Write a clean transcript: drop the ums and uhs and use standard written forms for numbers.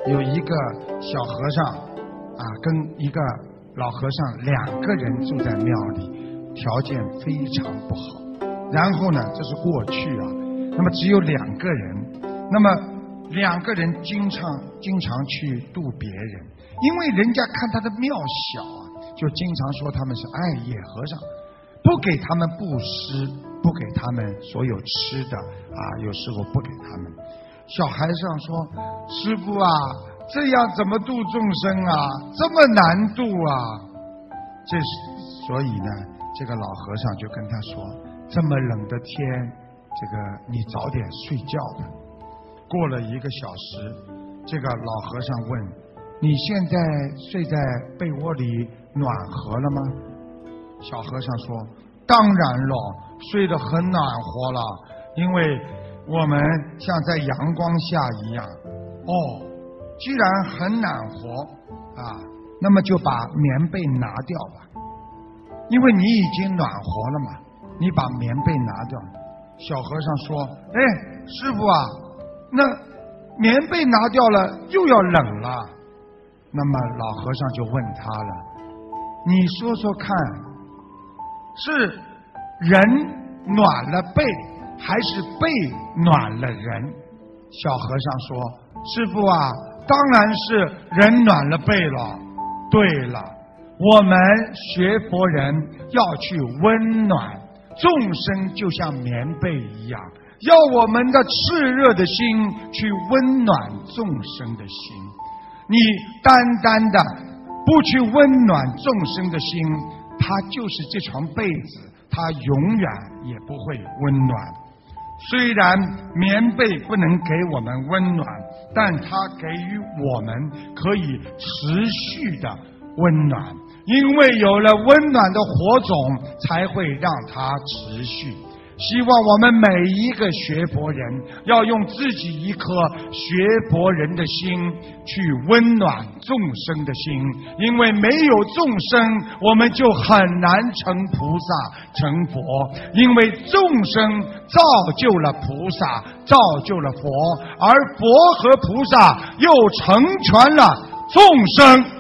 有一个小和尚啊，跟一个老和尚2个人住在庙里，条件非常不好。然后呢，这是过去啊，那么只有2个人，那么2个人经常去度别人，因为人家看他的庙小啊，就经常说他们是爱叶和尚，不给他们布施，不给他们所有吃的啊，有时候不给他们。小孩上说：“师父啊，这样怎么度众生啊？这么难度啊！”所以呢，这个老和尚就跟他说：“这么冷的天，这个你早点睡觉吧。”过了1个小时，这个老和尚问：“你现在睡在被窝里暖和了吗？”小和尚说：“当然了，睡得很暖和了，因为我们像在阳光下一样。”哦，既然很暖和啊，那么就把棉被拿掉吧，因为你已经暖和了嘛，你把棉被拿掉。小和尚说：“哎，师父啊，那棉被拿掉了又要冷了。”那么老和尚就问他了：“你说说看，是人暖了被，还是被暖了人？”小和尚说：“师父啊，当然是人暖了被了。对了，我们学佛人要去温暖众生，就像棉被一样，要我们的炽热的心去温暖众生的心。你单单的不去温暖众生的心，它就是这床被子，它永远也不会温暖。虽然棉被不能给我们温暖，但它给予我们可以持续的温暖，因为有了温暖的火种，才会让它持续。希望我们每一个学佛人要用自己一颗学佛人的心去温暖众生的心，因为没有众生，我们就很难成菩萨成佛，因为众生造就了菩萨，造就了佛，而佛和菩萨又成全了众生。